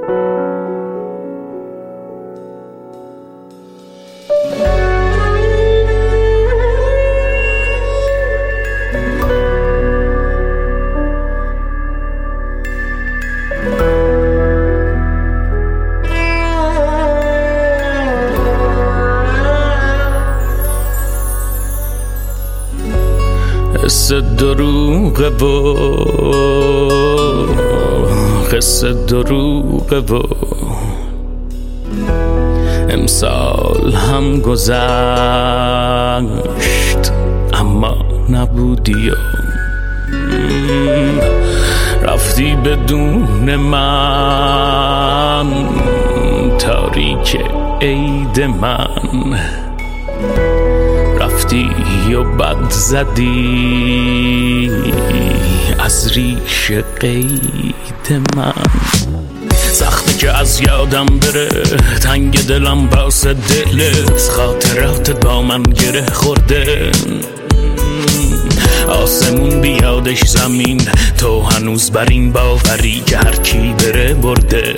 قصه دروغه و قصه دروغه و امسال هم گذشت اما نبودی و رفتی بدون من تاریک عید من رفتی و بد زدی از ریش قید من سخته که از یادم بره تنگ دلم واسه دلت خاطراتت با من گره خورده آسمون بیادش زمین تو هنوز بر این باوری که هر کی بره برده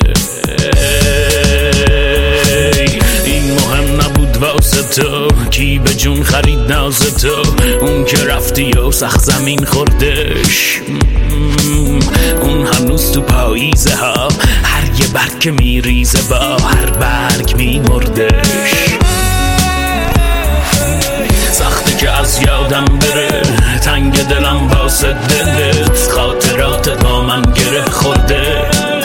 این مهم نبود واسه تو کی به جون خرید ناز تو اون که رفتی و سخت زمین خوردش اون هنوز تو پاییزه ها هر یه برگ که میریزه با هر برگ میمردش سخته که از یادم بره تنگ دلم واسه دلت خاطرات با من گره خورده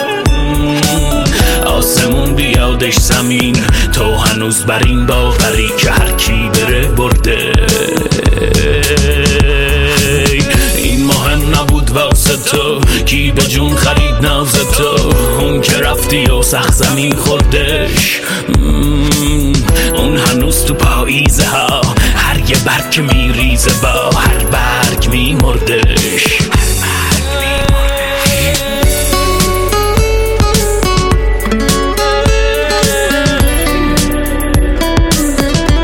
آسمون بیادش زمین تو هنوز بر این باوری که هر کی بره برده این مهم نبود واسه تو کی به جون خرید ناز تو اون که رفتی و سخت زمین خوردش اون هنوز تو پاییزه ها هر یه برگ که میریزه با هر برگ میمردش